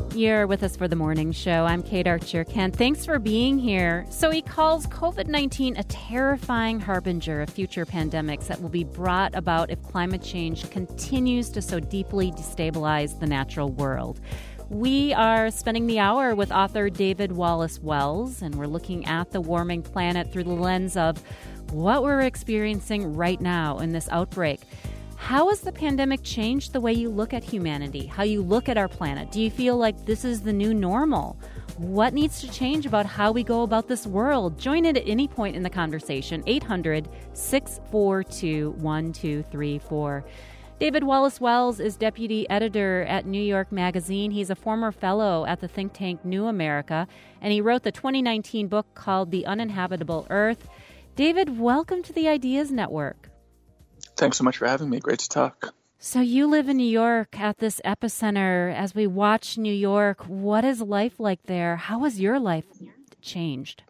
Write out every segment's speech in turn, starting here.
You're with us for the morning show. I'm Kate Archer-Kent. Thanks for being here. So he calls COVID-19 a terrifying harbinger of future pandemics that will be brought about if climate change continues to so deeply destabilize the natural world. We are spending the hour with author David Wallace Wells, and we're looking at the warming planet through the lens of what we're experiencing right now in this outbreak. How has the pandemic changed the way you look at humanity, how you look at our planet? Do you feel like this is the new normal? What needs to change about how we go about this world? Join in at any point in the conversation, 800-642-1234. David Wallace Wells is deputy editor at New York Magazine. He's a former fellow at the think tank New America, and he wrote the 2019 book called The Uninhabitable Earth. David, welcome to the Ideas Network. Thanks so much for having me. Great to talk. So you live in New York at this epicenter. As we watch New York, what is life like there? How has your life changed?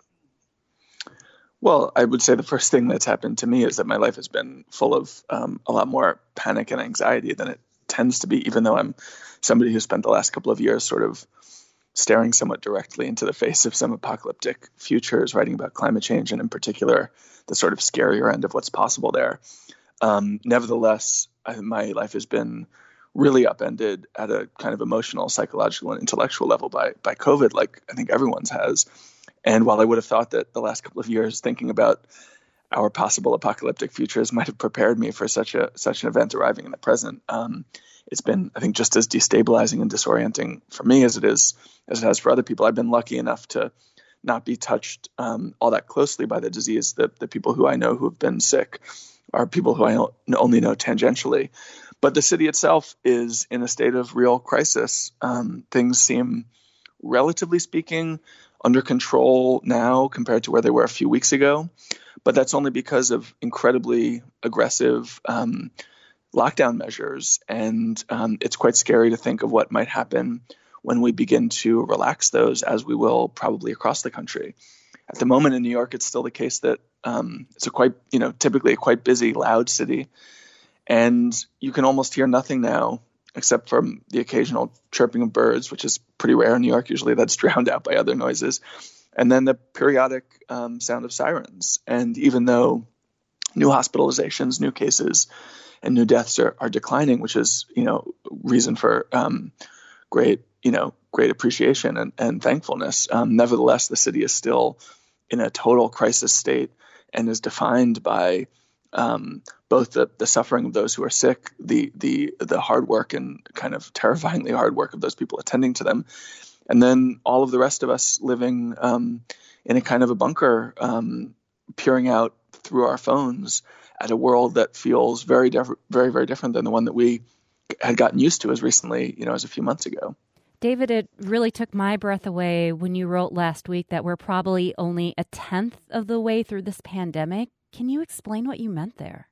Well, I would say the first thing that's happened to me is that my life has been full of a lot more panic and anxiety than it tends to be, even though I'm somebody who spent the last couple of years sort of staring somewhat directly into the face of some apocalyptic futures, writing about climate change, and in particular, the sort of scarier end of what's possible there. Nevertheless, my life has been really upended at a kind of emotional, psychological, and intellectual level by COVID, like I think everyone's has. And while I would have thought that the last couple of years thinking about our possible apocalyptic futures might have prepared me for such an event arriving in the present, it's been, I think, just as destabilizing and disorienting for me as it has for other people. I've been lucky enough to not be touched all that closely by the disease. The people who I know who have been sick are people who I only know tangentially. But the city itself is in a state of real crisis. Things seem, relatively speaking, under control now compared to where they were a few weeks ago. But that's only because of incredibly aggressive lockdown measures. And it's quite scary to think of what might happen when we begin to relax those, as we will probably across the country. At the moment in New York, it's still the case that it's typically a quite busy, loud city. And you can almost hear nothing now except from the occasional chirping of birds, which is pretty rare in New York. Usually that's drowned out by other noises. And then the periodic sound of sirens. And even though new hospitalizations, new cases, and new deaths are declining, which is, reason for great appreciation and thankfulness. Nevertheless, the city is still in a total crisis state and is defined by both the suffering of those who are sick, the hard work and kind of terrifyingly hard work of those people attending to them, and then all of the rest of us living in a kind of a bunker, peering out through our phones at a world that feels very, very different than the one that we had gotten used to as recently, as a few months ago. David, it really took my breath away when you wrote last week that we're probably only a tenth of the way through this pandemic. Can you explain what you meant there?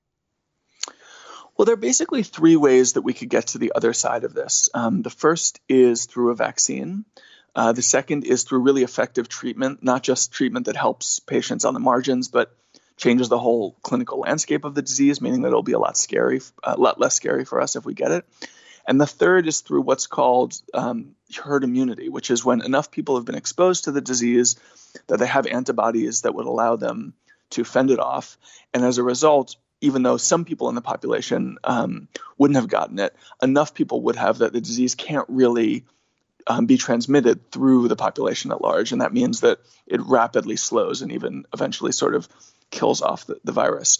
Well, there are basically three ways that we could get to the other side of this. The first is through a vaccine. The second is through really effective treatment, not just treatment that helps patients on the margins, but changes the whole clinical landscape of the disease, meaning that it'll be a lot less scary for us if we get it. And the third is through what's called herd immunity, which is when enough people have been exposed to the disease that they have antibodies that would allow them to fend it off. And as a result, even though some people in the population wouldn't have gotten it, enough people would have that the disease can't really be transmitted through the population at large. And that means that it rapidly slows and even eventually sort of kills off the virus.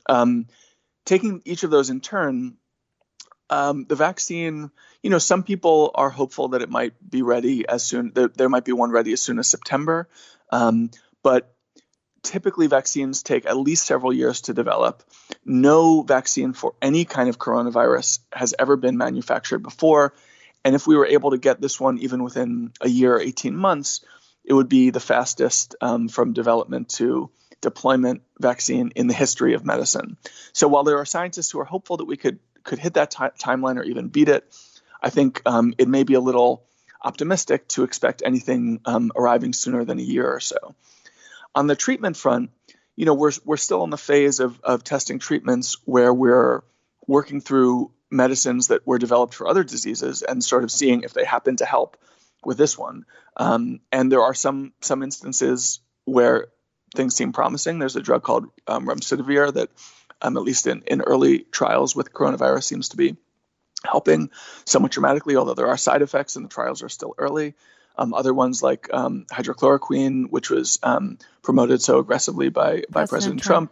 Taking each of those in turn, the vaccine, some people are hopeful that it might be ready as soon, there might be one ready as soon as September. But typically vaccines take at least several years to develop. No vaccine for any kind of coronavirus has ever been manufactured before. And if we were able to get this one even within a year or 18 months, it would be the fastest from development to deployment vaccine in the history of medicine. So while there are scientists who are hopeful that we could hit that timeline or even beat it, I think it may be a little optimistic to expect anything arriving sooner than a year or so. On the treatment front, we're still in the phase of testing treatments where we're working through medicines that were developed for other diseases and sort of seeing if they happen to help with this one. And there are some instances where things seem promising. There's a drug called remdesivir that, at least in early trials with coronavirus, seems to be helping somewhat dramatically, although there are side effects and the trials are still early. Other ones like hydrochloroquine, which was promoted so aggressively by President Trump,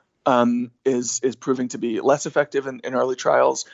is proving to be less effective in early trials.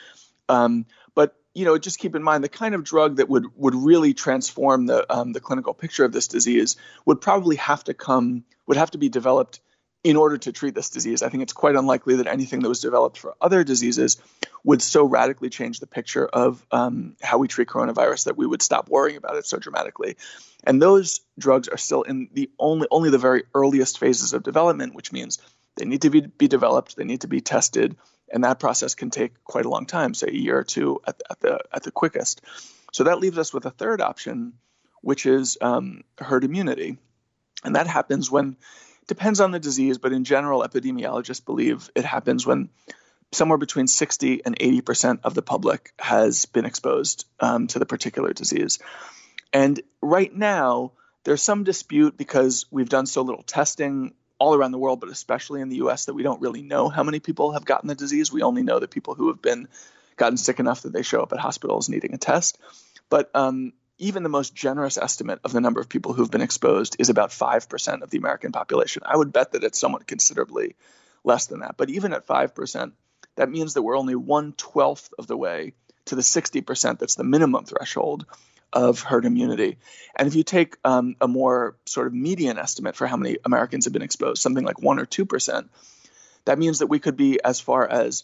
But just keep in mind the kind of drug that would really transform the clinical picture of this disease would probably have to be developed in order to treat this disease. I think it's quite unlikely that anything that was developed for other diseases would so radically change the picture of how we treat coronavirus that we would stop worrying about it so dramatically. And those drugs are still in only the very earliest phases of development, which means they need to be developed, they need to be tested, and that process can take quite a long time, say a year or two at the quickest. So that leaves us with a third option, which is herd immunity. And that happens when, depends on the disease, but in general, epidemiologists believe it happens when somewhere between 60 and 80% of the public has been exposed to the particular disease. And right now, there's some dispute because we've done so little testing all around the world, but especially in the U.S., that we don't really know how many people have gotten the disease. We only know the people who have gotten sick enough that they show up at hospitals needing a test. But even the most generous estimate of the number of people who've been exposed is about 5% of the American population. I would bet that it's somewhat considerably less than that. But even at 5%, that means that we're only 1/12 of the way to the 60% that's the minimum threshold of herd immunity. And if you take a more sort of median estimate for how many Americans have been exposed, something like 1 or 2%, that means that we could be as far as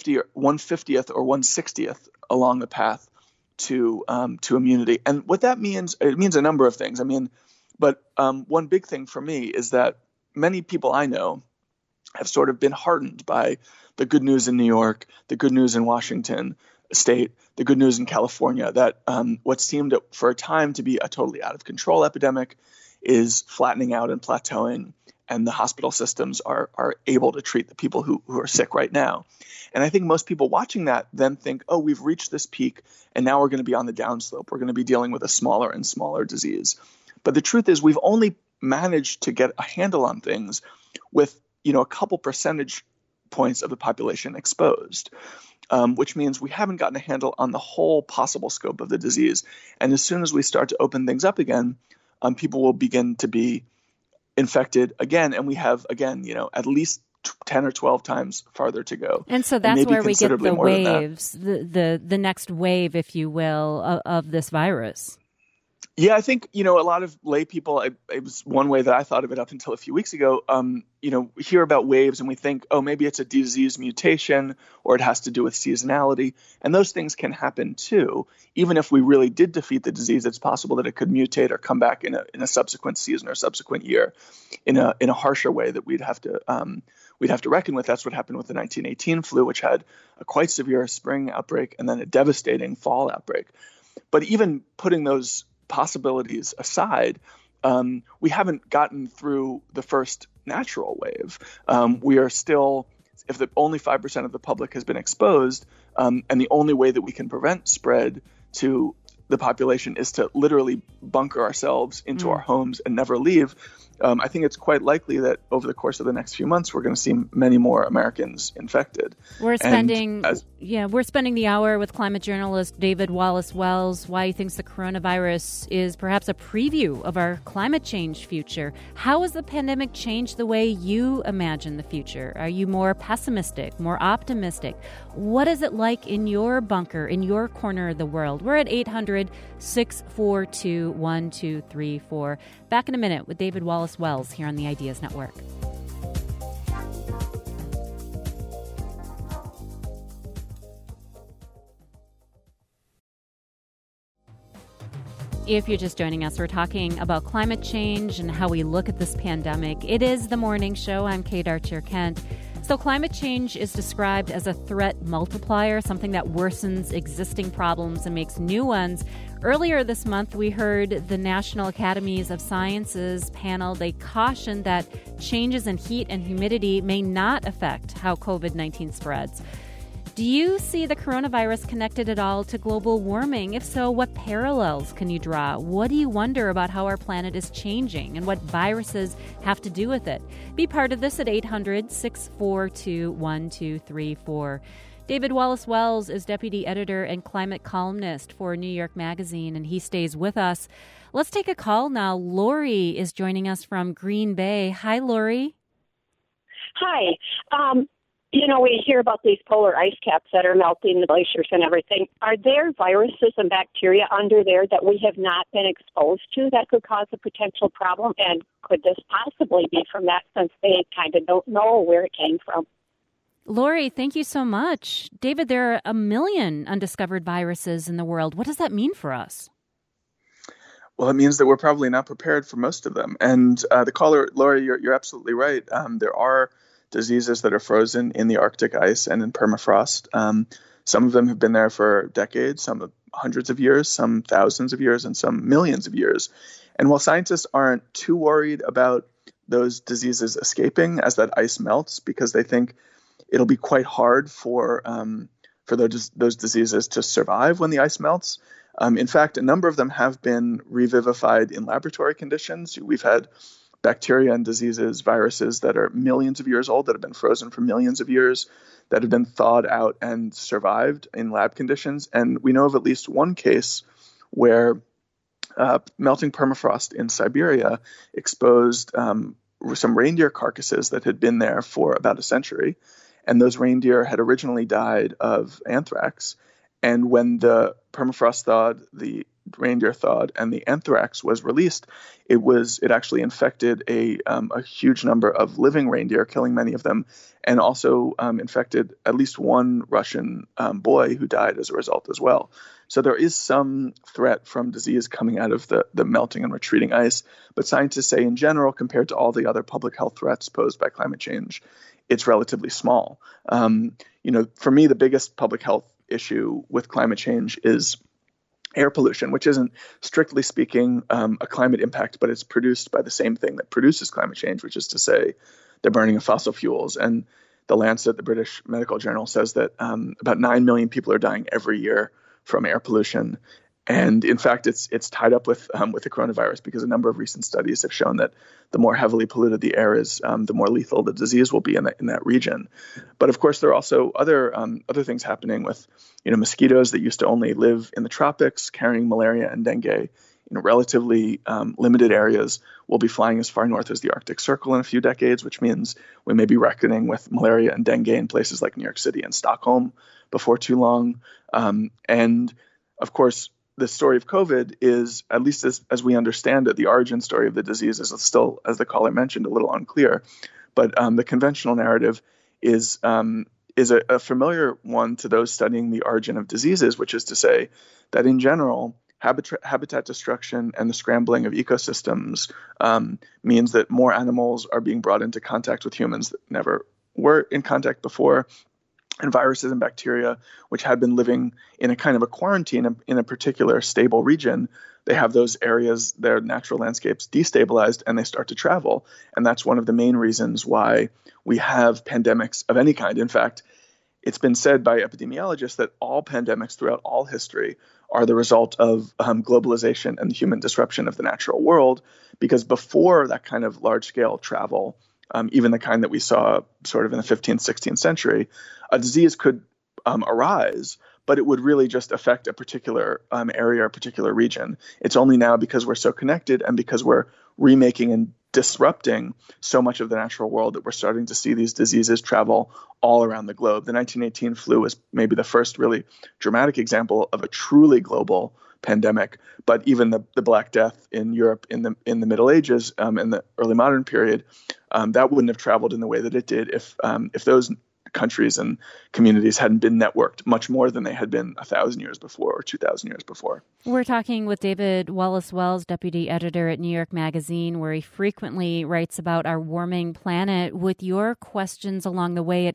1/50th or 1/60th along the path to immunity. And what that means, it means a number of things. But one big thing for me is that many people I know have sort of been hardened by the good news in New York, the good news in Washington State, the good news in California, that what seemed for a time to be a totally out of control epidemic is flattening out and plateauing, and the hospital systems are able to treat the people who are sick right now. And I think most people watching that then think, oh, we've reached this peak, and now we're going to be on the downslope. We're going to be dealing with a smaller and smaller disease. But the truth is we've only managed to get a handle on things with, a couple percentage points of the population exposed, which means we haven't gotten a handle on the whole possible scope of the disease. And as soon as we start to open things up again, people will begin to be infected again. And we have, again, at least 10 or 12 times farther to go. And so that's where we get the waves, the next wave, if you will, of this virus. Yeah, I think, a lot of lay people, it was one way that I thought of it up until a few weeks ago, we hear about waves and we think, oh, maybe it's a disease mutation or it has to do with seasonality. And those things can happen too. Even if we really did defeat the disease, it's possible that it could mutate or come back in a subsequent season or subsequent year in a harsher way that we'd have to reckon with. That's what happened with the 1918 flu, which had a quite severe spring outbreak and then a devastating fall outbreak. But even putting those possibilities aside, we haven't gotten through the first natural wave. We are still, if only 5% of the public has been exposed, and the only way that we can prevent spread to the population is to literally bunker ourselves into our homes and never leave. I think it's quite likely that over the course of the next few months, we're going to see many more Americans infected. We're spending the hour with climate journalist David Wallace Wells, why he thinks the coronavirus is perhaps a preview of our climate change future. How has the pandemic changed the way you imagine the future? Are you more pessimistic, more optimistic? What is it like in your bunker, in your corner of the world? We're at 800-642-1234. Back in a minute with David Wallace Wells here on the Ideas Network. If you're just joining us, we're talking about climate change and how we look at this pandemic. It is the morning show. I'm Kate Archer-Kent. So climate change is described as a threat multiplier, something that worsens existing problems and makes new ones. Earlier this month, we heard the National Academies of Sciences panel. They cautioned that changes in heat and humidity may not affect how COVID-19 spreads. Do you see the coronavirus connected at all to global warming? If so, what parallels can you draw? What do you wonder about how our planet is changing and what viruses have to do with it? Be part of this at 800-642-1234. David Wallace Wells is deputy editor and climate columnist for New York Magazine, and he stays with us. Let's take a call now. Lori is joining us from Green Bay. Hi, Lori. Hi. We hear about these polar ice caps that are melting the glaciers and everything. Are there viruses and bacteria under there that we have not been exposed to that could cause a potential problem? And could this possibly be from that, since they kind of don't know where it came from? Lori, thank you so much. David, there are 1 million undiscovered viruses in the world. What does that mean for us? Well, it means that we're probably not prepared for most of them. And the caller, Lori, you're absolutely right. There are diseases that are frozen in the Arctic ice and in permafrost. Some of them have been there for decades, some hundreds of years, some thousands of years, and some millions of years. And while scientists aren't too worried about those diseases escaping as that ice melts, because they think it'll be quite hard for those diseases to survive when the ice melts. In fact, a number of them have been revivified in laboratory conditions. We've had bacteria and diseases, viruses that are millions of years old, that have been frozen for millions of years, that have been thawed out and survived in lab conditions. And we know of at least one case where melting permafrost in Siberia exposed some reindeer carcasses that had been there for about a century. And those reindeer had originally died of anthrax. And when the permafrost thawed, the reindeer thawed, and the anthrax was released, it actually infected a huge number of living reindeer, killing many of them, and also infected at least one Russian boy who died as a result as well. So there is some threat from disease coming out of the melting and retreating ice. But scientists say in general, compared to all the other public health threats posed by climate change, it's relatively small. For me, the biggest public health issue with climate change is air pollution, which isn't strictly speaking a climate impact, but it's produced by the same thing that produces climate change, which is to say the burning of fossil fuels. And the Lancet, the British medical journal, says that about 9 million people are dying every year from air pollution. And in fact, it's tied up with the coronavirus, because a number of recent studies have shown that the more heavily polluted the air is, the more lethal the disease will be in that region. But of course, there are also other things happening with mosquitoes that used to only live in the tropics, carrying malaria and dengue in relatively limited areas, will be flying as far north as the Arctic Circle in a few decades, which means we may be reckoning with malaria and dengue in places like New York City and Stockholm before too long. And of course, the story of COVID is, at least as we understand it, the origin story of the disease is still, as the caller mentioned, a little unclear. But the conventional narrative is a familiar one to those studying the origin of diseases, which is to say that in general, habitat destruction and the scrambling of ecosystems means that more animals are being brought into contact with humans that never were in contact before. And viruses and bacteria, which had been living in a kind of a quarantine in a particular stable region, they have those areas, their natural landscapes destabilized, and they start to travel. And that's one of the main reasons why we have pandemics of any kind. In fact, it's been said by epidemiologists that all pandemics throughout all history are the result of globalization and the human disruption of the natural world, because before that kind of large-scale travel, even the kind that we saw sort of in the 15th, 16th century, a disease could arise, but it would really just affect a particular area or a particular region. It's only now, because we're so connected and because we're remaking and disrupting so much of the natural world, that we're starting to see these diseases travel all around the globe. The 1918 flu was maybe the first really dramatic example of a truly global pandemic, but even the Black Death in Europe in the Middle Ages, in the early modern period, that wouldn't have traveled in the way that it did if those countries and communities hadn't been networked much more than they had been 1,000 years before or 2,000 years before. We're talking with David Wallace Wells, deputy editor at New York Magazine, where he frequently writes about our warming planet. With your questions along the way at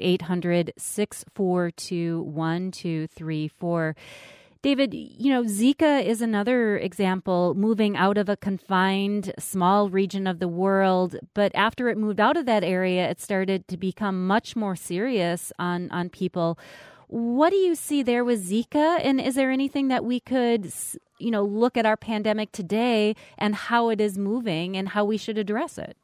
800-642-1234. David, Zika is another example, moving out of a confined small region of the world. But after it moved out of that area, it started to become much more serious on people. what do you see there with Zika? And is there anything that we could, look at our pandemic today and how it is moving and how we should address it?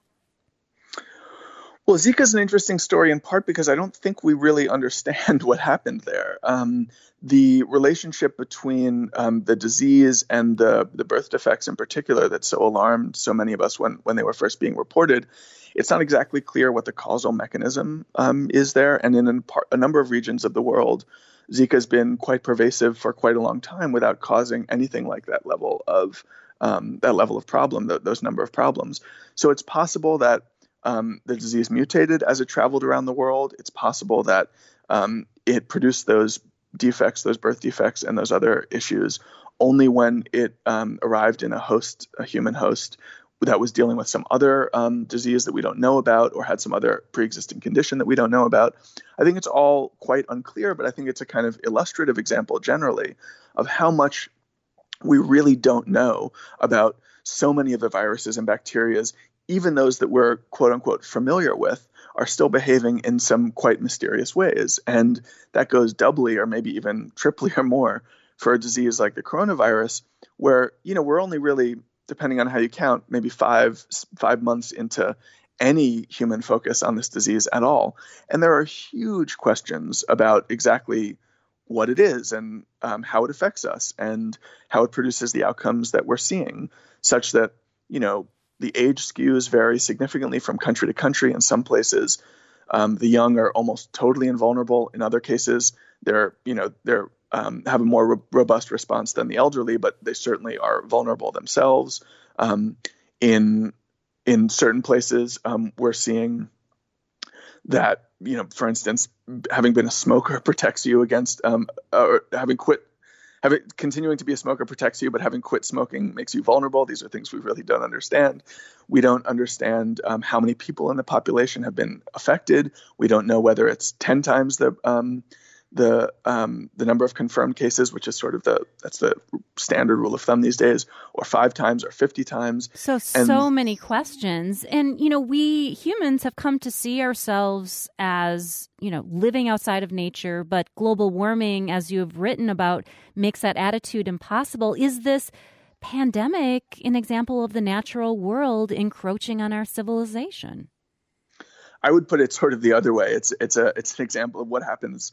Well, Zika is an interesting story in part because I don't think we really understand what happened there. The relationship between the disease and the birth defects in particular that so alarmed so many of us when they were first being reported, it's not exactly clear what the causal mechanism is there. And in a number of regions of the world, Zika has been quite pervasive for quite a long time without causing anything like that level of problem, those number of problems. So it's possible that the disease mutated as it traveled around the world. It's possible that it produced those defects, those birth defects, and those other issues only when it arrived in a human host that was dealing with some other disease that we don't know about or had some other pre-existing condition that we don't know about. I think it's all quite unclear, but I think it's a kind of illustrative example generally of how much we really don't know about so many of the viruses and bacterias. Even those that we're, quote unquote, familiar with are still behaving in some quite mysterious ways. And that goes doubly or maybe even triply or more for a disease like the coronavirus, where, we're only really, depending on how you count, maybe five months into any human focus on this disease at all. And there are huge questions about exactly what it is and how it affects us and how it produces the outcomes that we're seeing, such that, the age skews vary significantly from country to country. In some places, the young are almost totally invulnerable. In other cases, they're have a more robust response than the elderly, but they certainly are vulnerable themselves. In certain places, we're seeing that, for instance, having been a smoker protects you against, or continuing to be a smoker protects you, but having quit smoking makes you vulnerable. These are things we really don't understand. We don't understand how many people in the population have been affected. We don't know whether it's 10 times the number of confirmed cases, which is sort of that's the standard rule of thumb these days, or 5 times or 50 times. So many questions. And, we humans have come to see ourselves as, living outside of nature, but global warming, as you have written about, makes that attitude impossible. Is this pandemic an example of the natural world encroaching on our civilization? I would put it sort of the other way. It's an example of what happens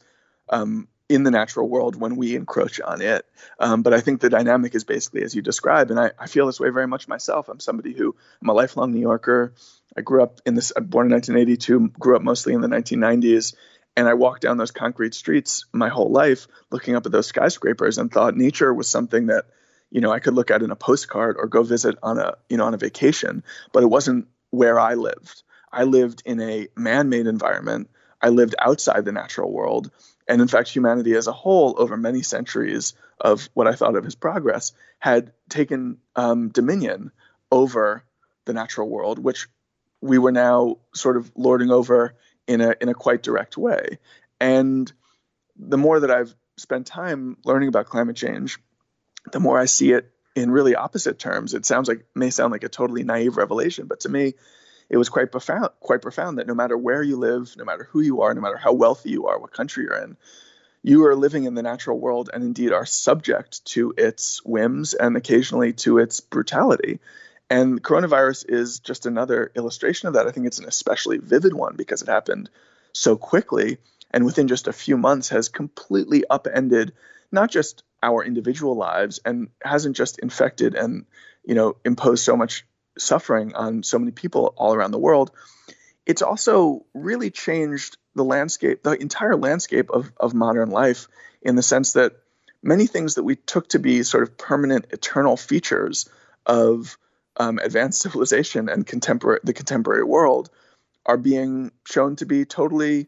in the natural world when we encroach on it. But I think the dynamic is basically as you describe, and I feel this way very much myself. I'm a lifelong New Yorker. I grew up born in 1982, grew up mostly in the 1990s. And I walked down those concrete streets my whole life looking up at those skyscrapers and thought nature was something that, I could look at in a postcard or go visit on a vacation, but it wasn't where I lived. I lived in a man-made environment. I lived outside the natural world. And in fact, humanity as a whole, over many centuries of what I thought of as progress, had taken dominion over the natural world, which we were now sort of lording over in a quite direct way. And the more that I've spent time learning about climate change, the more I see it in really opposite terms. It may sound like a totally naive revelation, but to me, it was quite profound that no matter where you live, no matter who you are, no matter how wealthy you are, what country you're in, you are living in the natural world and indeed are subject to its whims and occasionally to its brutality. And coronavirus is just another illustration of that. I think it's an especially vivid one because it happened so quickly and within just a few months has completely upended not just our individual lives and hasn't just infected and, imposed so much suffering on so many people all around the world. It's also really changed the entire landscape of modern life in the sense that many things that we took to be sort of permanent, eternal features of advanced civilization and the contemporary world are being shown to be totally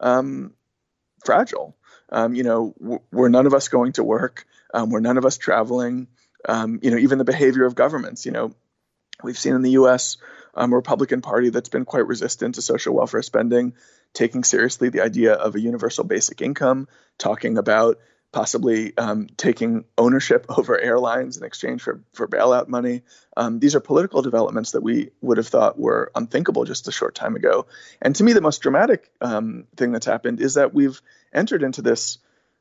fragile. We're none of us going to work. We're none of us traveling. Even the behavior of governments, we've seen in the U.S. A Republican Party that's been quite resistant to social welfare spending, taking seriously the idea of a universal basic income, talking about possibly taking ownership over airlines in exchange for bailout money. These are political developments that we would have thought were unthinkable just a short time ago. And to me, the most dramatic thing that's happened is that we've entered into this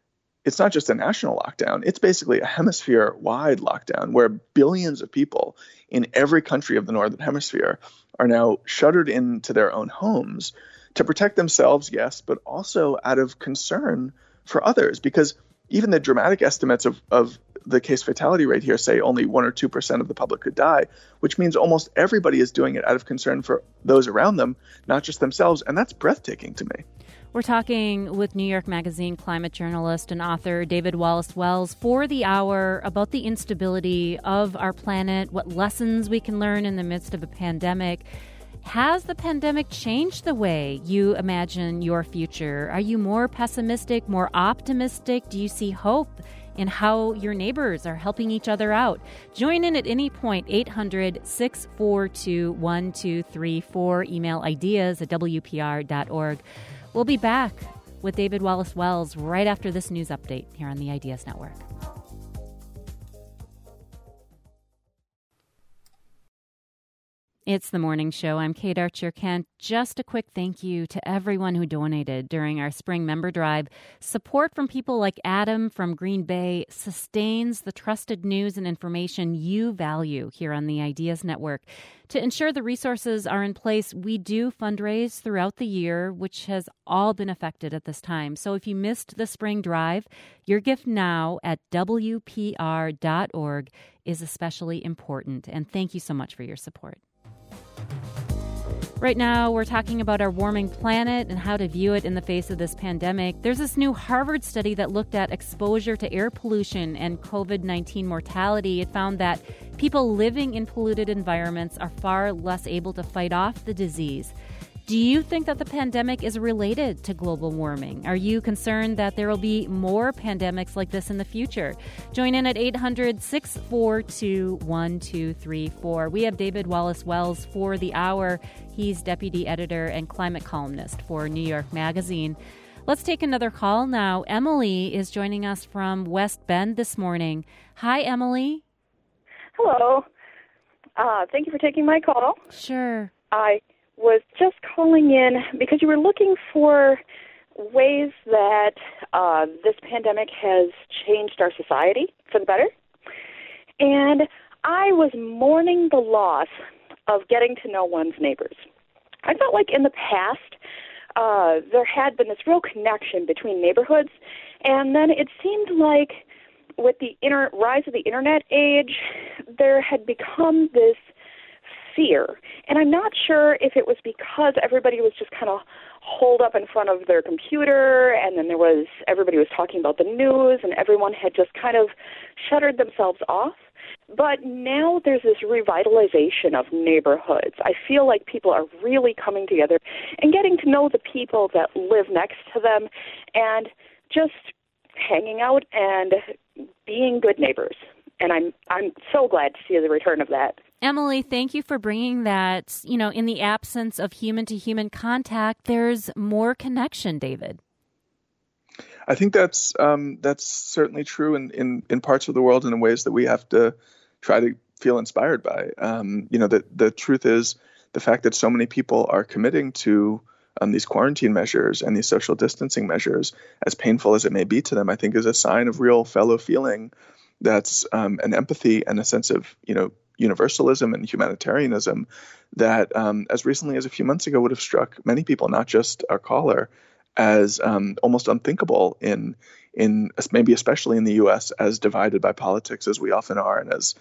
it's not just a national lockdown. It's basically a hemisphere-wide lockdown where billions of people in every country of the Northern Hemisphere are now shuttered into their own homes to protect themselves, yes, but also out of concern for others. Because even the dramatic estimates of the case fatality rate here say only 1 or 2% of the public could die, which means almost everybody is doing it out of concern for those around them, not just themselves. And that's breathtaking to me. We're talking with New York Magazine climate journalist and author David Wallace Wells for the hour about the instability of our planet, what lessons we can learn in the midst of a pandemic. Has the pandemic changed the way you imagine your future? Are you more pessimistic, more optimistic? Do you see hope in how your neighbors are helping each other out? Join in at any point, 800-642-1234. Email ideas@wpr.org. We'll be back with David Wallace Wells right after this news update here on the Ideas Network. It's the morning show. I'm Kate Archer-Kent. Just a quick thank you to everyone who donated during our spring member drive. Support from people like Adam from Green Bay sustains the trusted news and information you value here on the Ideas Network. To ensure the resources are in place, we do fundraise throughout the year, which has all been affected at this time. So if you missed the spring drive, your gift now at WPR.org is especially important. And thank you so much for your support. Right now, we're talking about our warming planet and how to view it in the face of this pandemic. There's this new Harvard study that looked at exposure to air pollution and COVID-19 mortality. It found that people living in polluted environments are far less able to fight off the disease. Do you think that the pandemic is related to global warming? Are you concerned that there will be more pandemics like this in the future? Join in at 800-642-1234. We have David Wallace Wells for the hour. He's deputy editor and climate columnist for New York Magazine. Let's take another call now. Emily is joining us from West Bend this morning. Hi, Emily. Hello. Thank you for taking my call. Sure. I was just calling in because you were looking for ways that this pandemic has changed our society for the better. And I was mourning the loss of getting to know one's neighbors. I felt like in the past there had been this real connection between neighborhoods, and then it seemed like with the rise of the internet age, there had become this fear. And I'm not sure if it was because everybody was just kind of holed up in front of their computer, and then everybody was talking about the news, and everyone had just kind of shuttered themselves off. But now there's this revitalization of neighborhoods. I feel like people are really coming together and getting to know the people that live next to them and just hanging out and being good neighbors. And I'm so glad to see the return of that. Emily, thank you for bringing that. You know, in the absence of human-to-human contact, there's more connection, David. I think that's certainly true in parts of the world and in ways that we have to try to feel inspired by. The truth is the fact that so many people are committing to these quarantine measures and these social distancing measures, as painful as it may be to them, I think is a sign of real fellow feeling. That's an empathy and a sense of, universalism and humanitarianism that as recently as a few months ago would have struck many people, not just our caller, as almost unthinkable in maybe especially in the U.S. as divided by politics as we often are, and as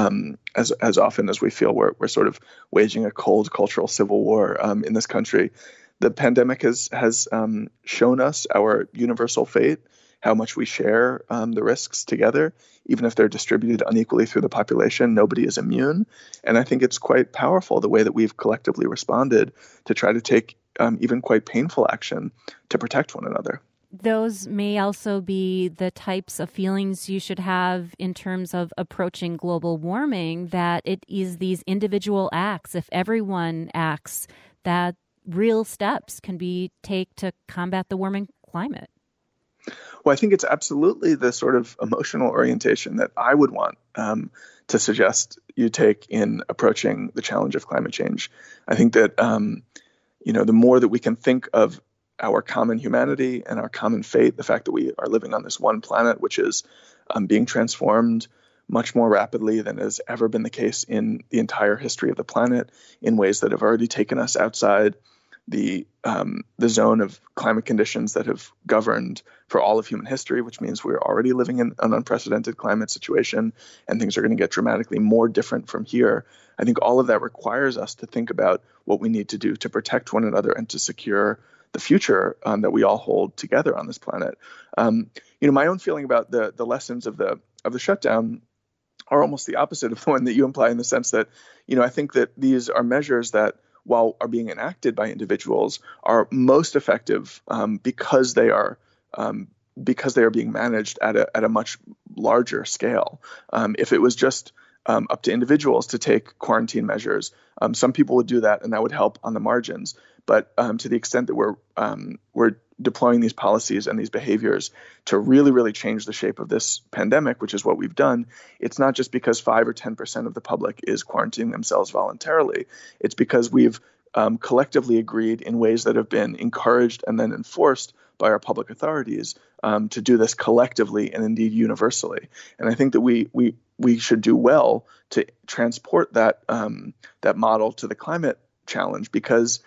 often as we feel we're sort of waging a cold cultural civil war in this country. The pandemic has shown us our universal fate, how much we share the risks together, even if they're distributed unequally through the population. Nobody is immune. And I think it's quite powerful the way that we've collectively responded to try to take even quite painful action to protect one another. Those may also be the types of feelings you should have in terms of approaching global warming, that it is these individual acts. If everyone acts, that real steps can be taken to combat the warming climate. Well, I think it's absolutely the sort of emotional orientation that I would want to suggest you take in approaching the challenge of climate change. I think that, the more that we can think of our common humanity and our common fate, the fact that we are living on this one planet, which is being transformed much more rapidly than has ever been the case in the entire history of the planet, in ways that have already taken us outside the zone of climate conditions that have governed for all of human history, which means we're already living in an unprecedented climate situation, and things are going to get dramatically more different from here. I think all of that requires us to think about what we need to do to protect one another and to secure the future that we all hold together on this planet. My own feeling about the lessons of the shutdown are almost the opposite of the one that you imply, in the sense that, I think that these are measures that, while are being enacted by individuals, are most effective because they are being managed at a much larger scale. If it was just up to individuals to take quarantine measures, some people would do that, and that would help on the margins. But to the extent that we're deploying these policies and these behaviors to really, really change the shape of this pandemic, which is what we've done, it's not just because 5 or 10% of the public is quarantining themselves voluntarily. It's because we've collectively agreed in ways that have been encouraged and then enforced by our public authorities to do this collectively and indeed universally. And I think that we should do well to transport that model to the climate challenge, because,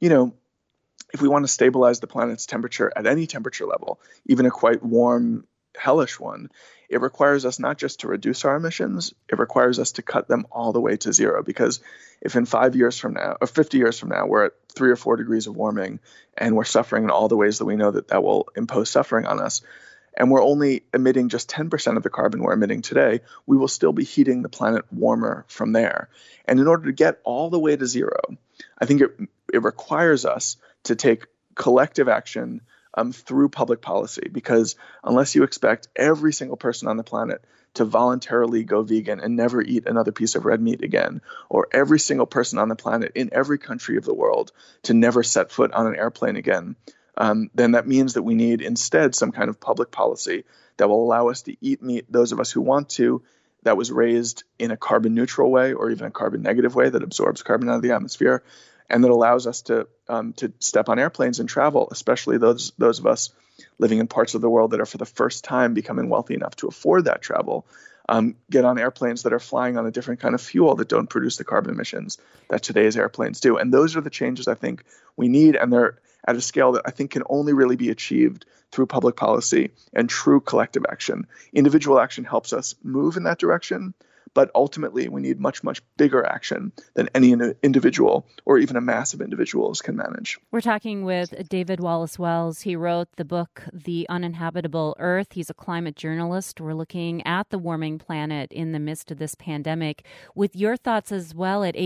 if we want to stabilize the planet's temperature at any temperature level, even a quite warm, hellish one, it requires us not just to reduce our emissions, it requires us to cut them all the way to zero. Because if in 5 years from now, or 50 years from now, we're at 3 or 4 degrees of warming and we're suffering in all the ways that we know that will impose suffering on us, and we're only emitting just 10% of the carbon we're emitting today, we will still be heating the planet warmer from there. And in order to get all the way to zero, I think it requires us to take collective action through public policy, because unless you expect every single person on the planet to voluntarily go vegan and never eat another piece of red meat again, or every single person on the planet in every country of the world to never set foot on an airplane again, then that means that we need instead some kind of public policy that will allow us to eat meat, those of us who want to, that was raised in a carbon neutral way or even a carbon negative way that absorbs carbon out of the atmosphere, and that allows us to step on airplanes and travel, especially those of us living in parts of the world that are for the first time becoming wealthy enough to afford that travel, get on airplanes that are flying on a different kind of fuel that don't produce the carbon emissions that today's airplanes do. And those are the changes I think we need, and they're at a scale that I think can only really be achieved through public policy and true collective action. Individual action helps us move in that direction, but ultimately we need much, much bigger action than any individual or even a mass of individuals can manage. We're talking with David Wallace Wells. He wrote the book, The Uninhabitable Earth. He's a climate journalist. We're looking at the warming planet in the midst of this pandemic. With your thoughts as well at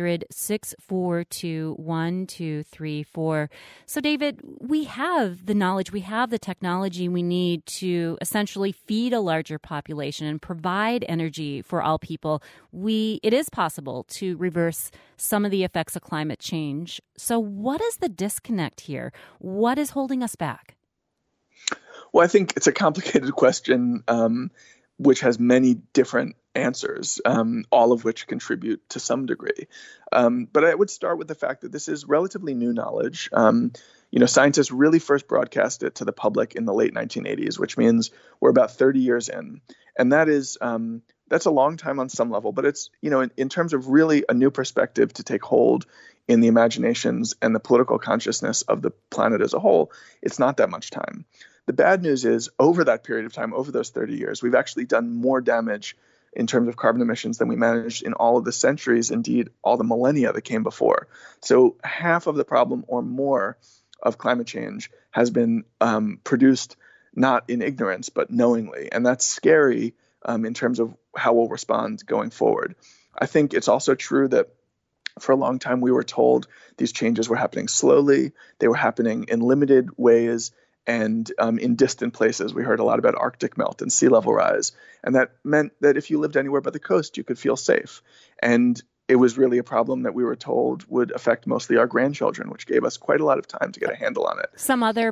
800-642-1234. So, David, we have the knowledge, we have the technology we need to essentially feed a larger population and provide energy for all people. It is possible to reverse some of the effects of climate change. So what is the disconnect here? What is holding us back? Well, I think it's a complicated question, which has many different answers, all of which contribute to some degree. But I would start with the fact that this is relatively new knowledge. Scientists really first broadcast it to the public in the late 1980s, which means we're about 30 years in. And that's a long time on some level, but it's, in terms of really a new perspective to take hold in the imaginations and the political consciousness of the planet as a whole, it's not that much time. The bad news is, over that period of time, over those 30 years, we've actually done more damage in terms of carbon emissions than we managed in all of the centuries, indeed all the millennia that came before. So half of the problem or more of climate change has been produced not in ignorance, but knowingly. And that's scary in terms of how we'll respond going forward. I think it's also true that for a long time we were told these changes were happening slowly, they were happening in limited ways and in distant places. We heard a lot about Arctic melt and sea level rise, and that meant that if you lived anywhere but the coast, you could feel safe. And it was really a problem that we were told would affect mostly our grandchildren, which gave us quite a lot of time to get a handle on it. Some other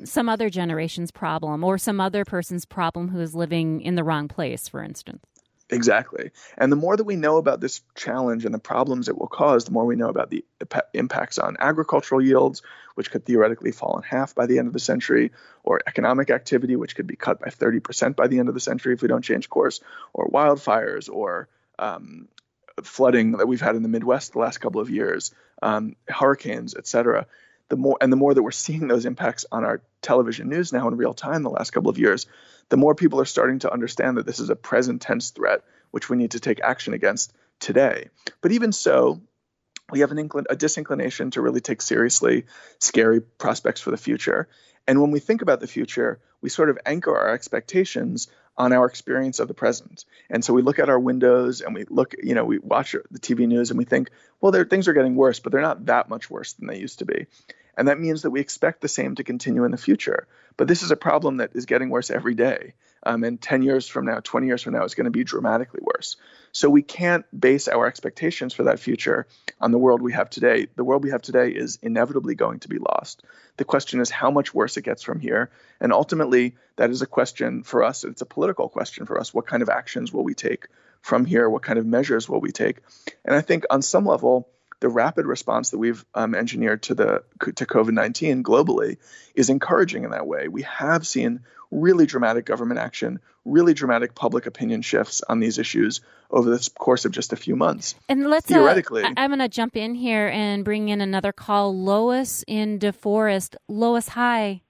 generation's problem, or some other person's problem who is living in the wrong place, for instance. Exactly. And the more that we know about this challenge and the problems it will cause, the more we know about the impacts on agricultural yields, which could theoretically fall in half by the end of the century, or economic activity, which could be cut by 30% by the end of the century if we don't change course, or wildfires, or flooding that we've had in the Midwest the last couple of years, hurricanes, et cetera. The more that we're seeing those impacts on our television news now in real time the last couple of years, the more people are starting to understand that this is a present tense threat, which we need to take action against today. But even so, we have a disinclination to really take seriously scary prospects for the future. And when we think about the future, we sort of anchor our expectations on our experience of the present. And so we look at our windows and we watch the TV news and we think, well, things are getting worse, but they're not that much worse than they used to be. And that means that we expect the same to continue in the future. But this is a problem that is getting worse every day. And 10 years from now, 20 years from now, it's going to be dramatically worse. So we can't base our expectations for that future on the world we have today. The world we have today is inevitably going to be lost. The question is how much worse it gets from here. And ultimately, that is a question for us. It's a political question for us. What kind of actions will we take from here? What kind of measures will we take? And I think on some level, the rapid response that we've engineered to COVID-19 globally is encouraging in that way. We have seen really dramatic government action, really dramatic public opinion shifts on these issues over the course of just a few months. And let's theoretically, I'm going to jump in here and bring in another call. Lois in DeForest. Lois, hi.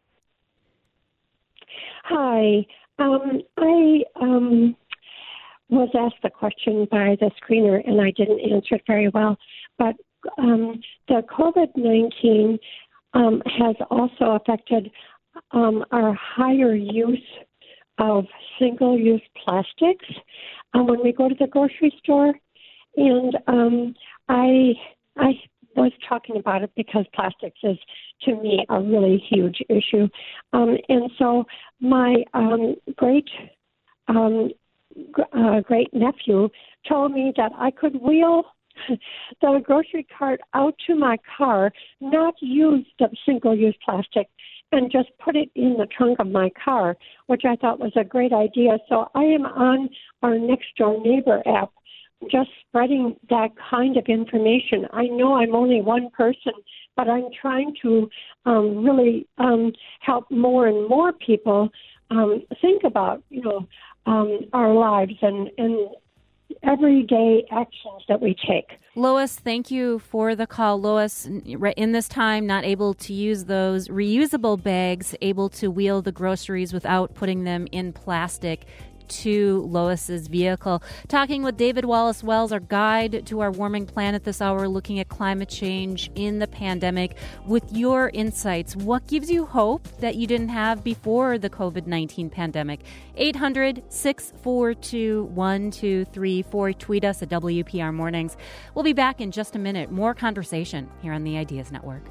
Hi. I was asked the question by the screener, and I didn't answer it very well. But the COVID-19 has also affected our higher use of single-use plastics when we go to the grocery store. And I was talking about it because plastics is, to me, a really huge issue. And so my great nephew told me that I could wheel the grocery cart out to my car, not use the single-use plastic, and just put it in the trunk of my car, which I thought was a great idea. So I am on our Next Door Neighbor app just spreading that kind of information. I know I'm only one person, but I'm trying to really help more and more people think about, our lives and everyday actions that we take. Lois, thank you for the call. Lois, in this time, not able to use those reusable bags, able to wheel the groceries without putting them in plastic to Lois's vehicle. Talking with David Wallace Wells, our guide to our warming planet this hour, looking at climate change in the pandemic. With your insights, what gives you hope that you didn't have before the COVID-19 pandemic? 800-642-1234. Tweet us at WPR Mornings. We'll be back in just a minute. More conversation here on the Ideas Network.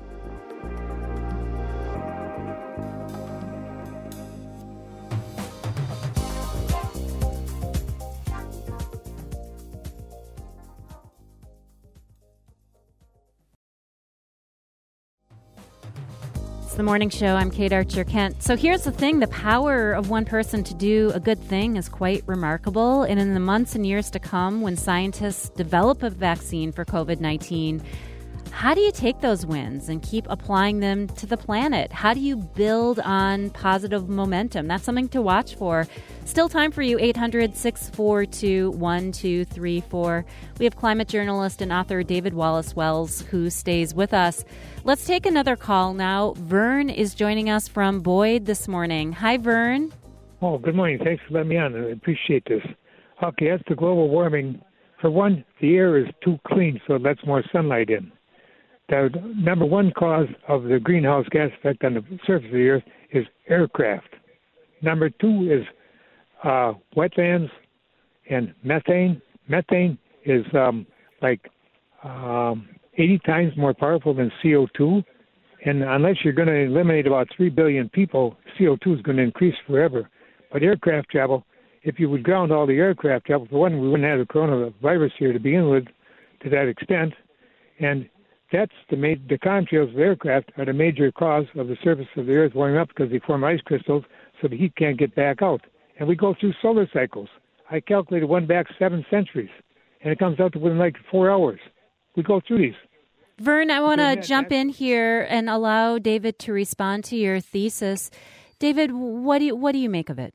The Morning Show. I'm Kate Archer-Kent. So here's the thing. The power of one person to do a good thing is quite remarkable. And in the months and years to come, when scientists develop a vaccine for COVID-19, how do you take those wins and keep applying them to the planet? How do you build on positive momentum? That's something to watch for. Still time for you, 800-642-1234. We have climate journalist and author David Wallace Wells, who stays with us. Let's take another call now. Vern is joining us from Boyd this morning. Hi, Vern. Oh, good morning. Thanks for letting me on. I appreciate this. Okay, as to global warming, for one, the air is too clean, so it lets more sunlight in. The number one cause of the greenhouse gas effect on the surface of the earth is aircraft. Number two is wetlands and methane. Methane is 80 times more powerful than CO2. And unless you're going to eliminate about 3 billion people, CO2 is going to increase forever. But aircraft travel, if you would ground all the aircraft travel, for one, we wouldn't have the coronavirus here to begin with to that extent. And that's the contrails of aircraft are the major cause of the surface of the earth warming up because they form ice crystals so the heat can't get back out. And we go through solar cycles. I calculated one back 7 centuries, and it comes out to within like 4 hours. We go through these. Vern, I want to jump in here and allow David to respond to your thesis. David, what do you make of it?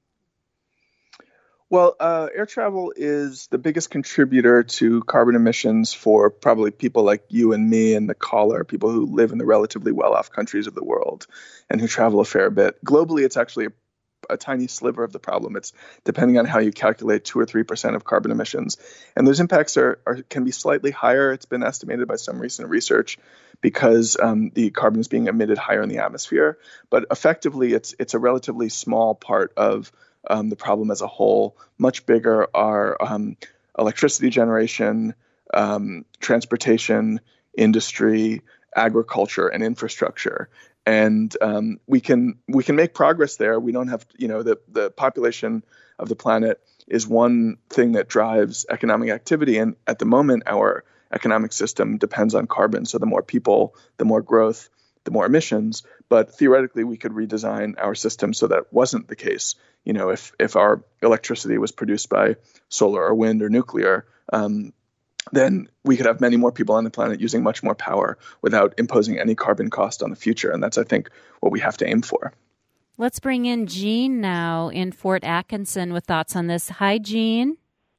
Well, air travel is the biggest contributor to carbon emissions for probably people like you and me and the caller, people who live in the relatively well-off countries of the world and who travel a fair bit. Globally, it's actually a tiny sliver of the problem. It's, depending on how you calculate, 2 or 3% of carbon emissions. And those impacts can be slightly higher. It's been estimated by some recent research because the carbon is being emitted higher in the atmosphere. But effectively, it's a relatively small part of the problem as a whole. Much bigger are electricity generation, transportation, industry, agriculture, and infrastructure. And we can make progress there. We don't have, the population of the planet is one thing that drives economic activity. And at the moment, our economic system depends on carbon. So the more people, the more growth, the more emissions. But theoretically, we could redesign our system so that wasn't the case. If our electricity was produced by solar or wind or nuclear, then we could have many more people on the planet using much more power without imposing any carbon cost on the future. And that's, I think, what we have to aim for. Let's bring in Jean now in Fort Atkinson with thoughts on this. Hi, Jean.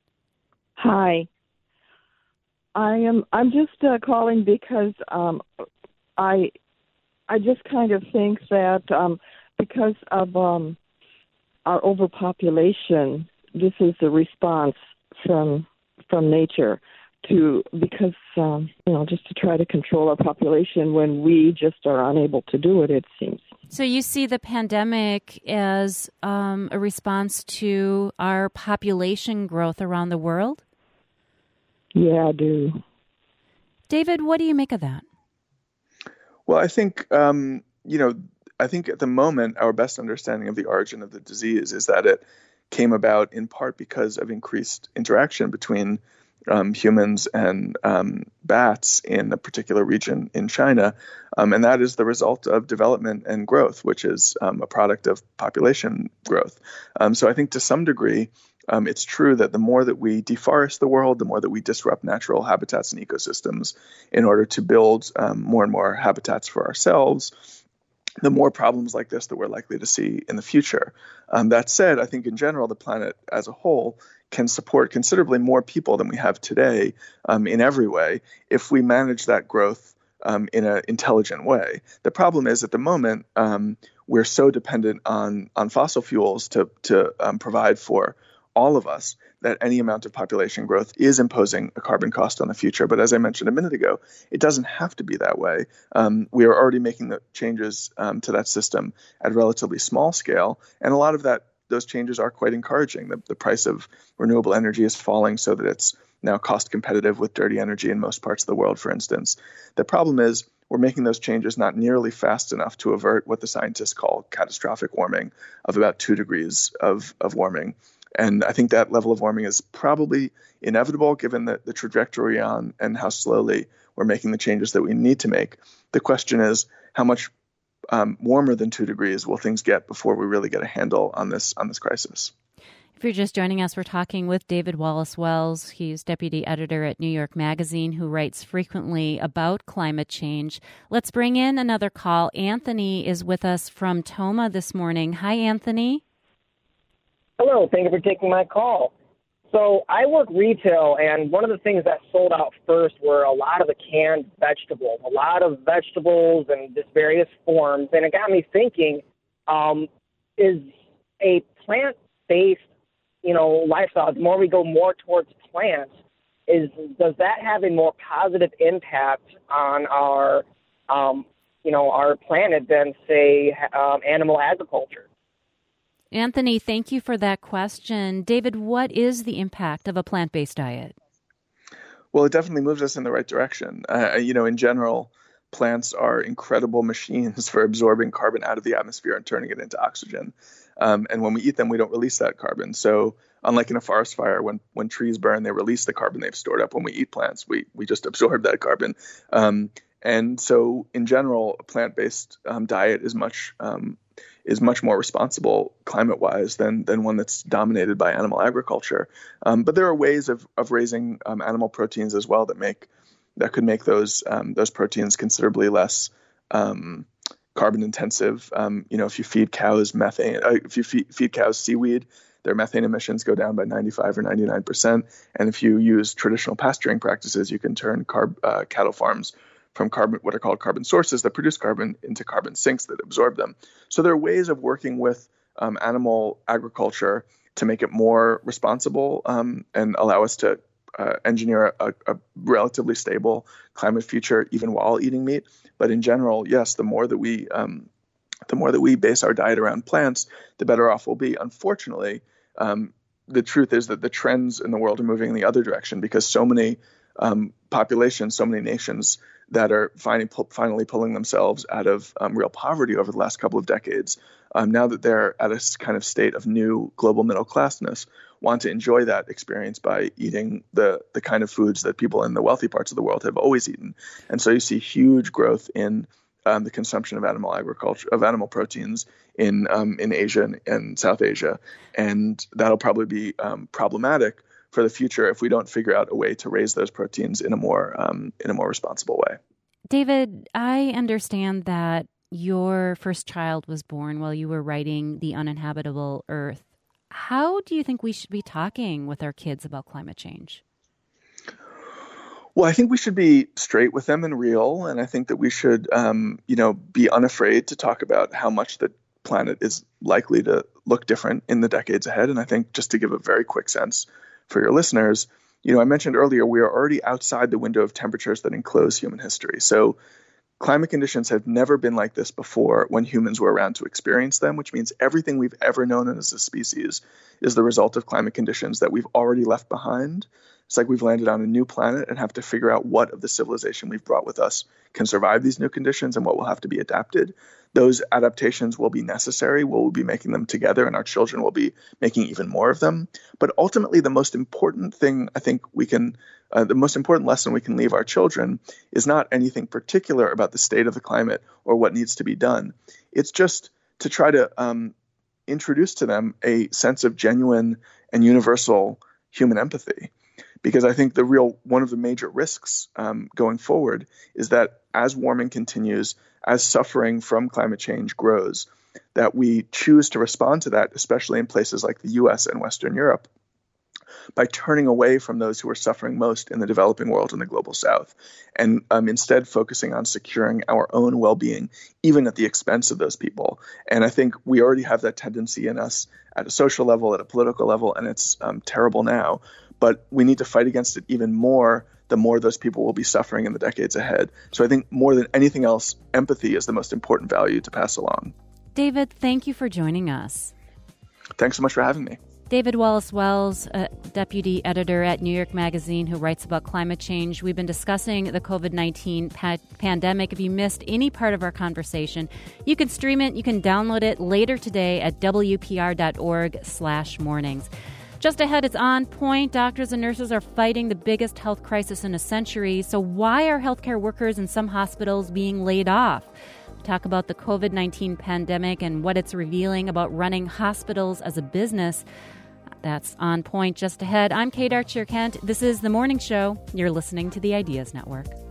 Hi. I'm just calling because I just kind of think that because of our overpopulation, this is a response from nature because just to try to control our population when we just are unable to do it, it seems. So you see the pandemic as a response to our population growth around the world? Yeah, I do. David, what do you make of that? Well, I think, I think at the moment, our best understanding of the origin of the disease is that it came about in part because of increased interaction between humans and bats in a particular region in China. And that is the result of development and growth, which is a product of population growth. So I think to some degree, it's true that the more that we deforest the world, the more that we disrupt natural habitats and ecosystems in order to build more and more habitats for ourselves, the more problems like this that we're likely to see in the future. That said, I think in general, the planet as a whole can support considerably more people than we have today in every way if we manage that growth in an intelligent way. The problem is at the moment, we're so dependent on fossil fuels to provide for all of us that any amount of population growth is imposing a carbon cost on the future. But as I mentioned a minute ago, it doesn't have to be that way. We are already making the changes to that system at a relatively small scale. And a lot of those changes are quite encouraging. The price of renewable energy is falling so that it's now cost competitive with dirty energy in most parts of the world, for instance. The problem is we're making those changes not nearly fast enough to avert what the scientists call catastrophic warming of about 2 degrees of warming. And I think that level of warming is probably inevitable given the trajectory on and how slowly we're making the changes that we need to make. The question is, how much warmer than 2 degrees will things get before we really get a handle on this crisis? If you're just joining us, we're talking with David Wallace Wells. He's deputy editor at New York Magazine who writes frequently about climate change. Let's bring in another call. Anthony is with us from Toma this morning. Hi, Anthony. Hello, thank you for taking my call. So I work retail, and one of the things that sold out first were a lot of the canned vegetables, in just various forms. And it got me thinking, is a plant-based, lifestyle, the more we go more towards plants, does that have a more positive impact on our planet than, say, animal agriculture? Anthony, thank you for that question. David, what is the impact of a plant-based diet? Well, it definitely moves us in the right direction. In general, plants are incredible machines for absorbing carbon out of the atmosphere and turning it into oxygen. And when we eat them, we don't release that carbon. So unlike in a forest fire, when trees burn, they release the carbon they've stored up. When we eat plants, we just absorb that carbon. And so in general, a plant-based diet is much is much more responsible climate-wise than one that's dominated by animal agriculture. But there are ways of raising animal proteins as well that could make those proteins considerably less carbon intensive. If you feed cows feed cows seaweed, their methane emissions go down by 95 or 99%. And if you use traditional pasturing practices, you can turn cattle farms from what are called carbon sources that produce carbon into carbon sinks that absorb them. So there are ways of working with animal agriculture to make it more responsible and allow us to engineer a relatively stable climate future even while eating meat. But in general, yes, the more that we base our diet around plants, the better off we'll be. Unfortunately, the truth is that the trends in the world are moving in the other direction because so many populations, so many nations that are finally pulling themselves out of real poverty over the last couple of decades, now that they're at a kind of state of new global middle classness, want to enjoy that experience by eating the kind of foods that people in the wealthy parts of the world have always eaten. And so you see huge growth in the consumption of animal proteins in Asia and South Asia, and that'll probably be problematic for the future if we don't figure out a way to raise those proteins in a more responsible way. David, I understand that your first child was born while you were writing The Uninhabitable Earth. How do you think we should be talking with our kids about climate change? Well, I think we should be straight with them and real, and I think that we should, be unafraid to talk about how much the planet is likely to look different in the decades ahead. And I think just to give a very quick sense for your listeners, I mentioned earlier we are already outside the window of temperatures that enclose human history. So climate conditions have never been like this before when humans were around to experience them, which means everything we've ever known as a species is the result of climate conditions that we've already left behind. It's like we've landed on a new planet and have to figure out what of the civilization we've brought with us can survive these new conditions and what will have to be adapted. Those adaptations will be necessary. We'll be making them together, and our children will be making even more of them. But ultimately, the most important thing I think the most important lesson we can leave our children is not anything particular about the state of the climate or what needs to be done. It's just to try to introduce to them a sense of genuine and universal human empathy. Because I think one of the major risks going forward is that as warming continues, as suffering from climate change grows, that we choose to respond to that, especially in places like the US and Western Europe, by turning away from those who are suffering most in the developing world and the global South, and instead focusing on securing our own well-being, even at the expense of those people. And I think we already have that tendency in us at a social level, at a political level, and it's terrible now. But we need to fight against it even more, the more those people will be suffering in the decades ahead. So I think more than anything else, empathy is the most important value to pass along. David, thank you for joining us. Thanks so much for having me. David Wallace Wells, a deputy editor at New York Magazine who writes about climate change. We've been discussing the COVID-19 pandemic. If you missed any part of our conversation, you can stream it. You can download it later today at WPR.org/mornings. Just ahead, it's On Point. Doctors and nurses are fighting the biggest health crisis in a century. So why are healthcare workers in some hospitals being laid off? We talk about the COVID-19 pandemic and what it's revealing about running hospitals as a business. That's On Point just ahead. I'm Kate Archer-Kent. This is The Morning Show. You're listening to the Ideas Network.